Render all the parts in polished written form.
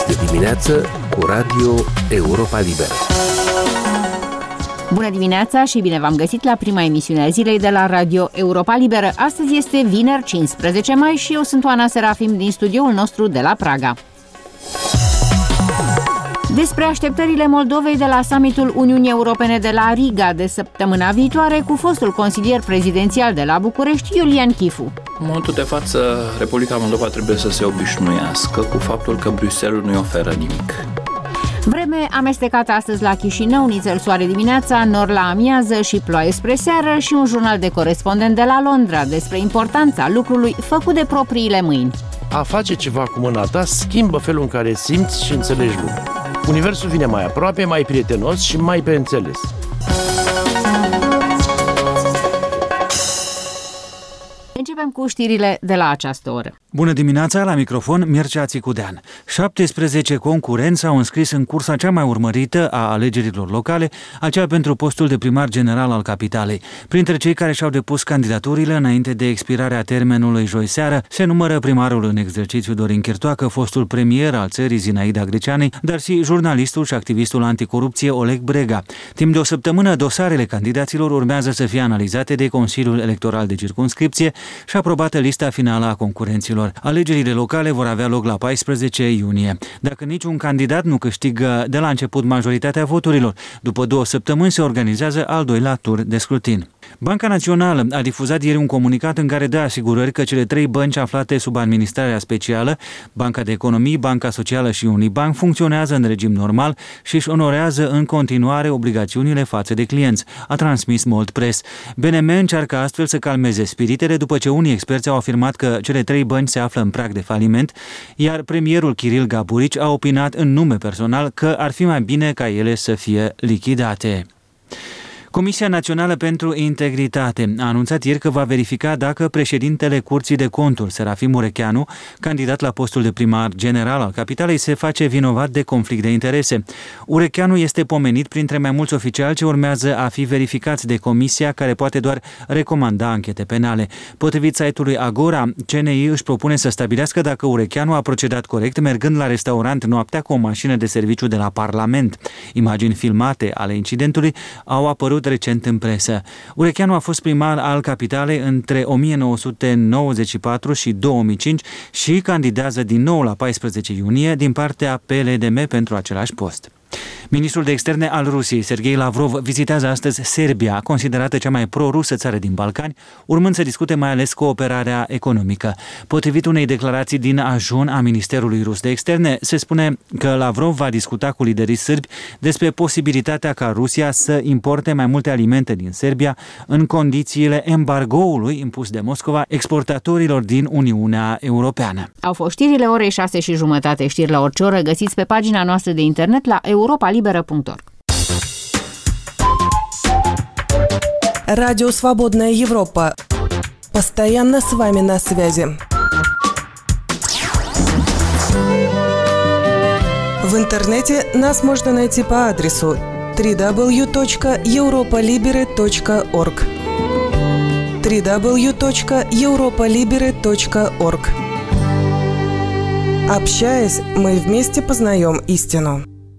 de dimineață cu Radio Europa Liberă. Bună dimineața și bine v-am găsit la prima emisiune a zilei de la Radio Europa Liberă. Astăzi este vineri 15 mai și eu sunt Oana Serafim din studioul nostru de la Praga. Despre așteptările Moldovei de la summitul Uniunii Europene de la Riga de săptămâna viitoare cu fostul consilier prezidențial de la București, Iulian Chifu. În momentul de față, Republica Moldova trebuie să se obișnuiască cu faptul că Bruxelles nu-i oferă nimic. Vreme amestecată astăzi la Chișinău, nițel soare dimineața, nor la amiază și ploaie spre seară și un jurnal de corespondent de la Londra despre importanța lucrului făcut de propriile mâini. A face ceva cu mâna ta schimbă felul în care simți și înțelegi lumea. Universul vine mai aproape, mai prietenos și mai pe înțeles. Începem cu știrile de la această oră. Bună dimineața, la microfon Mircea Țicudean. 17 concurenți au înscris în cursa cea mai urmărită a alegerilor locale, aceea pentru postul de primar general al capitalei. Printre cei care și-au depus candidaturile înainte de expirarea termenului joi seară se numără primarul în exercițiu Dorin Chirtoacă, fostul premier al țării Zinaida Greceanei, dar și jurnalistul și activistul anticorupție Oleg Brega. Timp de o săptămână, dosarele candidaților urmează să fie analizate de Consiliul Electoral de Circumscripție și aprobată lista finală a concurenților. Alegerile locale vor avea loc la 14 iunie. Dacă niciun candidat nu câștigă de la început majoritatea voturilor, după 2 săptămâni se organizează al doilea tur de scrutin. Banca Națională a difuzat ieri un comunicat în care dă asigurări că cele 3 bănci aflate sub administrarea specială, Banca de Economii, Banca Socială și Unibank, funcționează în regim normal și își onorează în continuare obligațiunile față de clienți, a transmis Mold Press. BNM încearcă astfel să calmeze spiritele după ce unii experți au afirmat că cele 3 bănci se află în prag de faliment, iar premierul Kiril Gaburici a opinat în nume personal că ar fi mai bine ca ele să fie lichidate. Comisia Națională pentru Integritate a anunțat ieri că va verifica dacă președintele Curții de Conturi, Serafim Urecheanu, candidat la postul de primar general al capitalei, se face vinovat de conflict de interese. Urecheanu este pomenit printre mai mulți oficiali ce urmează a fi verificați de comisia care poate doar recomanda anchete penale. Potrivit site-ului Agora, CNI își propune să stabilească dacă Urecheanu a procedat corect mergând la restaurant noaptea cu o mașină de serviciu de la Parlament. Imagini filmate ale incidentului au apărut recent în presă. Urecheanu a fost primar al capitalei între 1994 și 2005 și candidează din nou la 14 iunie din partea PLDM pentru același post. Ministrul de Externe al Rusiei, Sergei Lavrov, vizitează astăzi Serbia, considerată cea mai pro-rusă țară din Balcani, urmând să discute mai ales cooperarea economică. Potrivit unei declarații din ajun a Ministerului Rus de Externe, se spune că Lavrov va discuta cu liderii sârbi despre posibilitatea ca Rusia să importe mai multe alimente din Serbia în condițiile embargoului impus de Moscova exportatorilor din Uniunea Europeană. Au fost știrile orei 6:30, știri la orice oră, găsiți pe pagina noastră de internet la europalibera.org. Радио «Свободная Европа». Постоянно с вами на связи. В интернете нас можно найти по адресу www.europalibera.org www.europalibera.org. Общаясь, мы вместе познаем истину.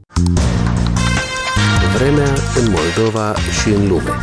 Vremea în Moldova și în lume.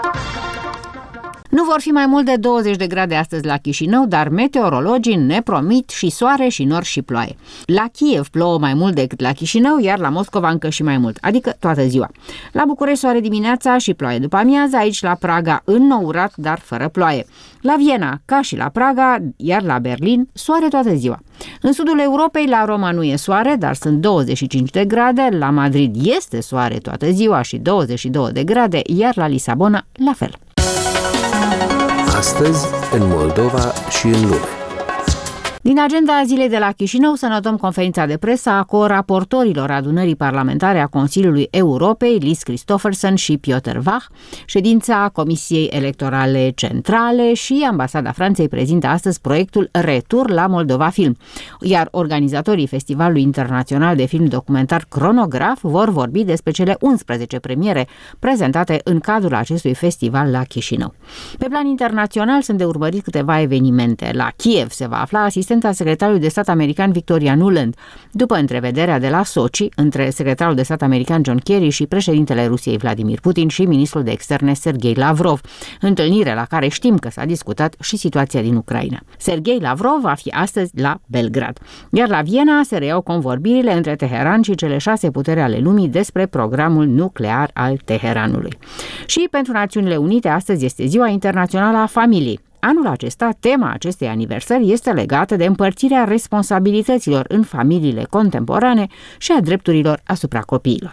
Nu vor fi mai mult de 20 de grade astăzi la Chișinău, dar meteorologii ne promit și soare și nor și ploaie. La Kiev plouă mai mult decât la Chișinău, iar la Moscova încă și mai mult, adică toată ziua. La București soare dimineața și ploaie după amiază, aici la Praga înnourat, dar fără ploaie. La Viena, ca și la Praga, iar la Berlin, soare toată ziua. În sudul Europei, la Roma nu e soare, dar sunt 25 de grade, la Madrid este soare toată ziua și 22 de grade, iar la Lisabona la fel. Astăzi, în Moldova și în lume. Din agenda zilei de la Chișinău să notăm conferința de presă a co-raportorilor adunării parlamentare a Consiliului Europei, Liz Christopherson și Piotr Vach, ședința Comisiei Electorale Centrale și Ambasada Franței prezintă astăzi proiectul Retur la Moldova Film, iar organizatorii Festivalului Internațional de Film Documentar Cronograf vor vorbi despre cele 11 premiere prezentate în cadrul acestui festival la Chișinău. Pe plan internațional sunt de urmărit câteva evenimente. La Kiev se va afla asistentul asistentă a secretarului de stat american Victoria Nuland, după întrevederea de la Sochi între secretarul de stat american John Kerry și președintele Rusiei Vladimir Putin și ministrul de externe Sergei Lavrov, întâlnire la care știm că s-a discutat și situația din Ucraina. Sergei Lavrov va fi astăzi la Belgrad, iar la Viena se reiau convorbirile între Teheran și cele 6 puteri ale lumii despre programul nuclear al Teheranului. Și pentru Națiunile Unite astăzi este Ziua Internațională a Familiei. Anul acesta, tema acestei aniversări este legată de împărțirea responsabilităților în familiile contemporane și a drepturilor asupra copiilor.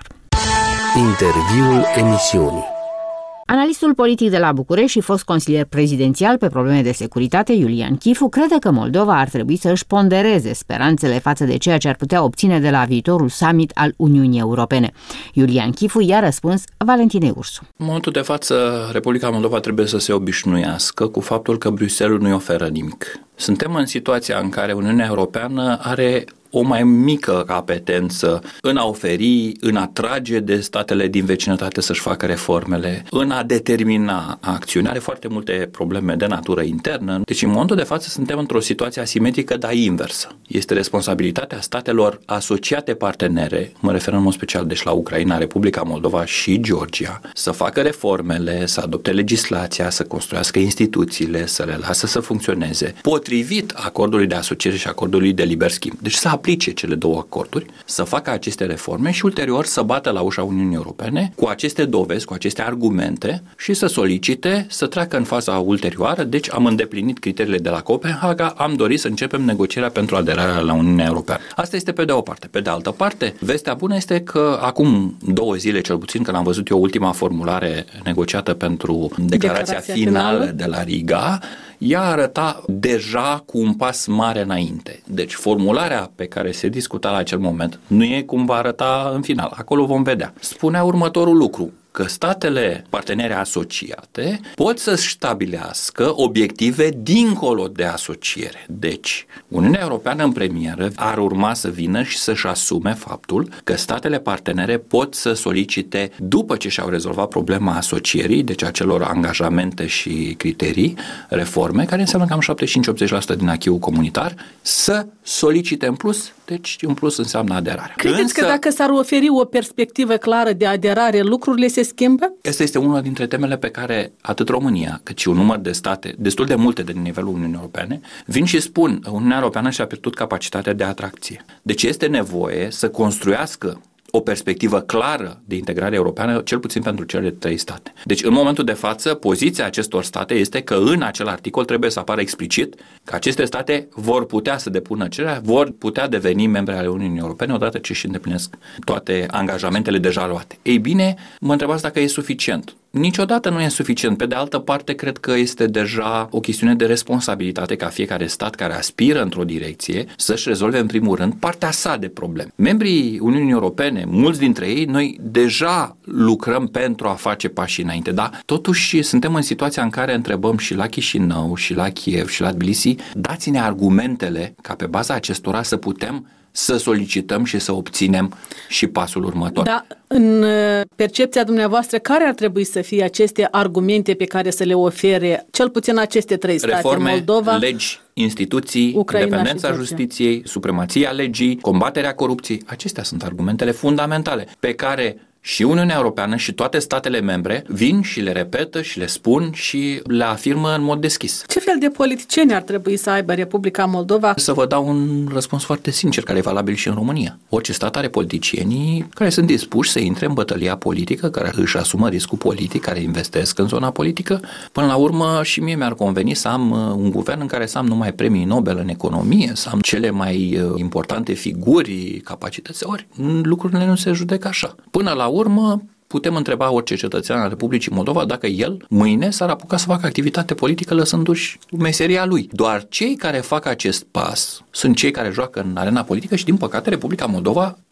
Interviul emisiunii. Analistul politic de la București și fost consilier prezidențial pe probleme de securitate, Iulian Chifu, crede că Moldova ar trebui să își pondereze speranțele față de ceea ce ar putea obține de la viitorul summit al Uniunii Europene. Iulian Chifu i-a răspuns Valentinei Ursu. În momentul de față, Republica Moldova trebuie să se obișnuiască cu faptul că Bruxelles nu-i oferă nimic. Suntem în situația în care Uniunea Europeană are o mai mică apetență în a oferi, în a trage de statele din vecinătate să-și facă reformele, în a determina acțiuni. Are foarte multe probleme de natură internă. Deci în momentul de față suntem într-o situație asimetrică, dar inversă. Este responsabilitatea statelor asociate partenere, mă refer în mod special deci la Ucraina, Republica Moldova și Georgia, să facă reformele, să adopte legislația, să construiască instituțiile, să le lasă să funcționeze, potrivit acordului de asociere și acordului de liber schimb. Deci să aplice cele două acorduri, să facă aceste reforme și ulterior să bată la ușa Uniunii Europene cu aceste dovezi, cu aceste argumente și să solicite să treacă în faza ulterioară. Deci am îndeplinit criteriile de la Copenhaga, am dorit să începem negocierea pentru aderarea la Uniunea Europeană. Asta este pe de o parte. Pe de altă parte, vestea bună este că acum 2 zile cel puțin, când am văzut eu ultima formulare negociată pentru declarația finală de la Riga, ea arăta deja cu un pas mare înainte. Deci formularea pe care se discuta la acel moment nu e cum va arăta în final. Acolo vom vedea. Spunea următorul lucru, că statele partenere asociate pot să-și stabilească obiective dincolo de asociere. Deci, Uniunea Europeană în premieră ar urma să vină și să-și asume faptul că statele partenere pot să solicite, după ce și-au rezolvat problema asocierii, deci acelor angajamente și criterii, reforme, care înseamnă cam 75-80% din acquis-ul comunitar, să solicite în plus, deci în plus înseamnă aderarea. Credeți că dacă s-ar oferi o perspectivă clară de aderare, lucrurile se schimbă? Asta este una dintre temele pe care atât România, cât și un număr de state, destul de multe de nivelul Uniunii Europene, vin și spun, Uniunea Europeană și-a pierdut capacitatea de atracție. Deci este nevoie să construiască o perspectivă clară de integrare europeană, cel puțin pentru cele 3 state. Deci, în momentul de față, poziția acestor state este că în acel articol trebuie să apară explicit că aceste state vor putea să depună cererea, vor putea deveni membre ale Uniunii Europene odată ce își îndeplinesc toate angajamentele deja luate. Ei bine, mă întrebați dacă e suficient. Niciodată nu e suficient. Pe de altă parte, cred că este deja o chestiune de responsabilitate ca fiecare stat care aspiră într-o direcție să-și rezolve în primul rând partea sa de probleme. Membrii Uniunii Europene, mulți dintre ei, noi deja lucrăm pentru a face pași înainte, dar totuși suntem în situația în care întrebăm și la Chișinău, și la Kiev, și la Tbilisi, dați-ne argumentele ca pe baza acestora să putem să solicităm și să obținem și pasul următor. Da, în percepția dumneavoastră, care ar trebui să fie aceste argumente pe care să le ofere cel puțin aceste 3 state, reforme, Moldova, legi, instituții, Ucraina, independența justiției, supremația legii, combaterea corupției. Acestea sunt argumentele fundamentale pe care și Uniunea Europeană și toate statele membre vin și le repetă și le spun și le afirmă în mod deschis. Ce fel de politicieni ar trebui să aibă Republica Moldova? Să vă dau un răspuns foarte sincer, care e valabil și în România. Orice stat are politicienii care sunt dispuși să intre în bătălia politică, care își asumă riscul politic, care investesc în zona politică. Până la urmă și mie mi-ar conveni să am un guvern în care să am numai premii Nobel în economie, să am cele mai importante figuri, capacități. Ori lucrurile nu se judecă așa. Până la urmă, putem întreba orice cetățean al Republicii Moldova dacă el mâine s-ar apuca să facă activitate politică lăsându-și meseria lui. Doar cei care fac acest pas sunt cei care joacă în arena politică și, din păcate, Republica Moldova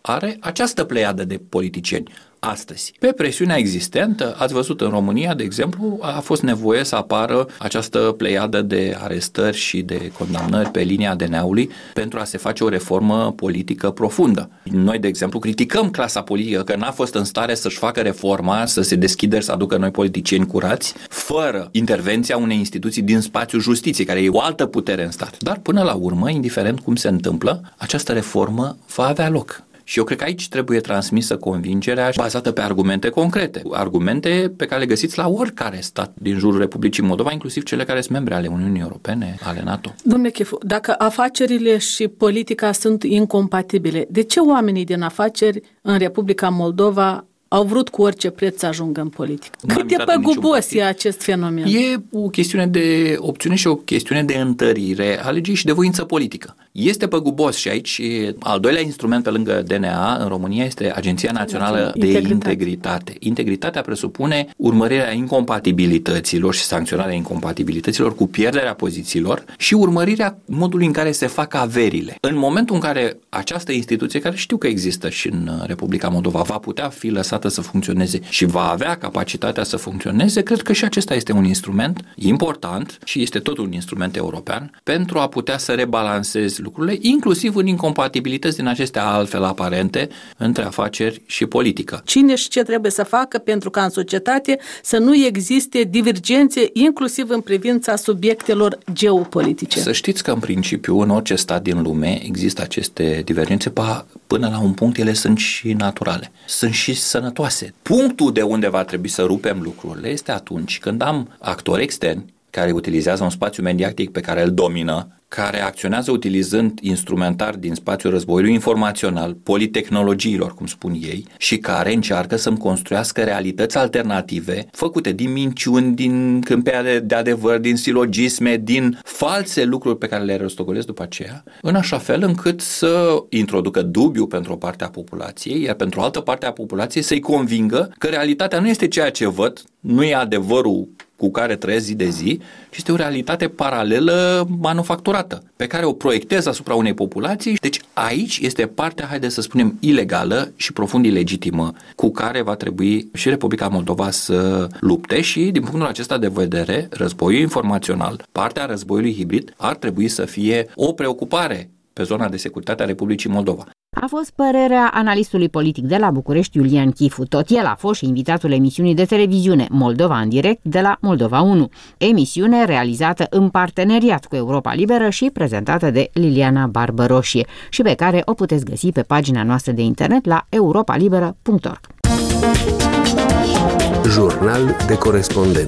are această pleiadă de politicieni astăzi. Pe presiunea existentă, ați văzut în România, de exemplu, a fost nevoie să apară această pleiadă de arestări și de condamnări pe linia DNA-ului pentru a se face o reformă politică profundă. Noi, de exemplu, criticăm clasa politică că n-a fost în stare să-și facă reforma, să se deschidă, să aducă noi politicieni curați, fără intervenția unei instituții din spațiul justiției, care e o altă putere în stat. Dar până la urmă, indiferent cum se întâmplă, această reformă va avea loc. Și eu cred că aici trebuie transmisă convingerea bazată pe argumente concrete, argumente pe care le găsiți la oricare stat din jurul Republicii Moldova, inclusiv cele care sunt membre ale Uniunii Europene, ale NATO. Domnule Chifu, dacă afacerile și politica sunt incompatibile, de ce oamenii din afaceri în Republica Moldova au vrut cu orice preț să ajungă în politică? Cât de păgubos e acest fenomen? E o chestiune de opțiune și o chestiune de întărire a legii și de voință politică. Este păgubos și aici al doilea instrument pe lângă DNA în România este Agenția Națională de Integritate. Integritatea presupune urmărirea incompatibilităților și sancționarea incompatibilităților cu pierderea pozițiilor și urmărirea modului în care se fac averile. În momentul în care această instituție, care știu că există și în Republica Moldova, va putea fi lăsată să funcționeze și va avea capacitatea să funcționeze, cred că și acesta este un instrument important și este tot un instrument european pentru a putea să rebalancezi lucrurile, inclusiv în incompatibilități din acestea altfel aparente între afaceri și politică. Cine și ce trebuie să facă pentru ca în societate să nu existe divergențe, inclusiv în privința subiectelor geopolitice? Să știți că în principiu în orice stat din lume există aceste divergențe, până la un punct ele sunt și naturale, sunt și sănătoase. Punctul de unde va trebui să rupem lucrurile este atunci când am actori externi care utilizează un spațiu mediatic pe care îl domină, care acționează utilizând instrumentari din spațiul războiului informațional, politehnologiilor, cum spun ei, și care încearcă să-mi construiască realități alternative, făcute din minciuni, din câmpea de adevăr, din silogisme, din false lucruri pe care le rostogolesc după aceea, în așa fel încât să introducă dubiu pentru o parte a populației, iar pentru o altă parte a populației să-i convingă că realitatea nu este ceea ce văd, nu e adevărul cu care trăiesc zi de zi, ci este o realitate paralelă manufacturată, pe care o proiectez asupra unei populații. Deci aici este partea, haideți să spunem, ilegală și profund ilegitimă, cu care va trebui și Republica Moldova să lupte și, din punctul acesta de vedere, războiul informațional, partea războiului hibrid, ar trebui să fie o preocupare pe zona de securitate a Republicii Moldova. A fost părerea analistului politic de la București, Iulian Chifu. Tot el a fost și invitatul emisiunii de televiziune Moldova în direct de la Moldova 1, emisiune realizată în parteneriat cu Europa Liberă și prezentată de Liliana Barbăroșie și pe care o puteți găsi pe pagina noastră de internet la europalibera.org. Jurnal de corespondent.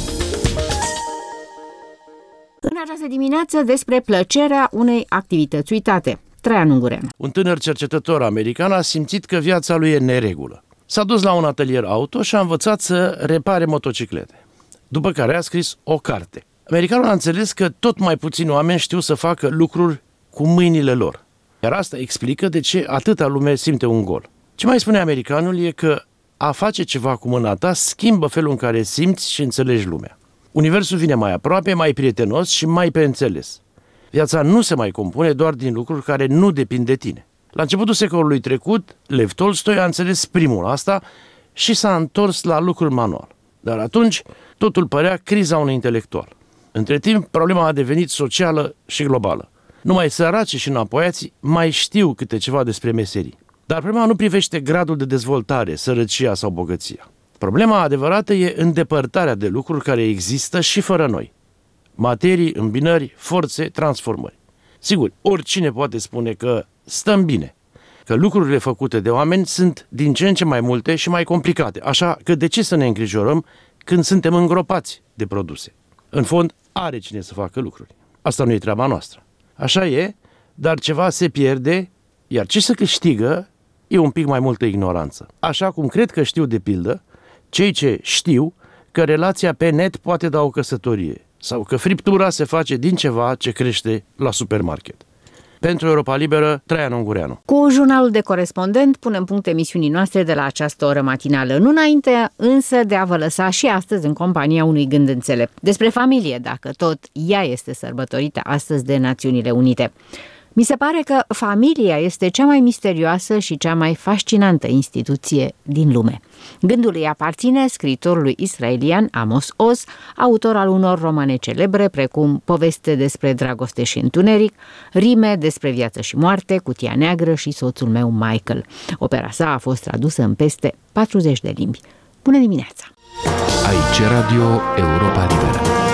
În această dimineață despre plăcerea unei activități uitate. Traian Ungureanu. Un tânăr cercetător american a simțit că viața lui e în neregulă. S-a dus la un atelier auto și a învățat să repare motociclete. După care a scris o carte. Americanul a înțeles că tot mai puțini oameni știu să facă lucruri cu mâinile lor. Iar asta explică de ce atâta lume simte un gol. Ce mai spune americanul e că a face ceva cu mâna ta schimbă felul în care simți și înțelegi lumea. Universul vine mai aproape, mai prietenos și mai pe înțeles. Viața nu se mai compune doar din lucruri care nu depind de tine. La începutul secolului trecut, Lev Tolstoi a înțeles primul asta și s-a întors la lucrul manual. Dar atunci, totul părea criza unui intelectual. Între timp, problema a devenit socială și globală. Numai săracii și înapoiații mai știu câte ceva despre meserii. Dar problema nu privește gradul de dezvoltare, sărăcia sau bogăția. Problema adevărată e îndepărtarea de lucruri care există și fără noi. Materii, îmbinări, forțe, transformări. Sigur, oricine poate spune că stăm bine, că lucrurile făcute de oameni sunt din ce în ce mai multe și mai complicate, așa că de ce să ne îngrijorăm când suntem îngropați de produse? În fond, are cine să facă lucruri. Asta nu e treaba noastră. Așa e, dar ceva se pierde, iar ce se câștigă e un pic mai multă ignoranță. Așa cum cred că știu de pildă, cei ce știu că relația pe net poate da o căsătorie sau că friptura se face din ceva ce crește la supermarket. Pentru Europa Liberă, Traian Ungureanu. Cu jurnalul de corespondent punem punct emisiunii noastre de la această oră matinală. Nu înainte însă de a vă lăsa și astăzi în compania unui gând înțelept. Despre familie, dacă tot ea este sărbătorită astăzi de Națiunile Unite. Mi se pare că familia este cea mai misterioasă și cea mai fascinantă instituție din lume. Gândul îi aparține scriitorului israelian Amos Oz, autor al unor romane celebre precum Poveste despre dragoste și întuneric, Rime despre viață și moarte, Cutia neagră și Soțul meu Michael. Opera sa a fost tradusă în peste 40 de limbi. Bună dimineața! Aici Radio Europa Liberă.